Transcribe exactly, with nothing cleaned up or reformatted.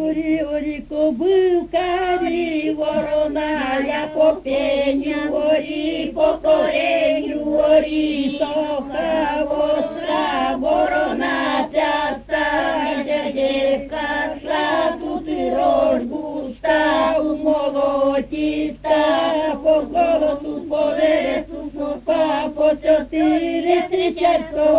орі, орі, кобилка, рі, ворона, я по пеню, орі, по кореню, орі, соха, востра, ворона, цяста, дядєвка, шла, тут і рож густа, у молотіста, по голосу, по вересу, по по чотири, три, четко,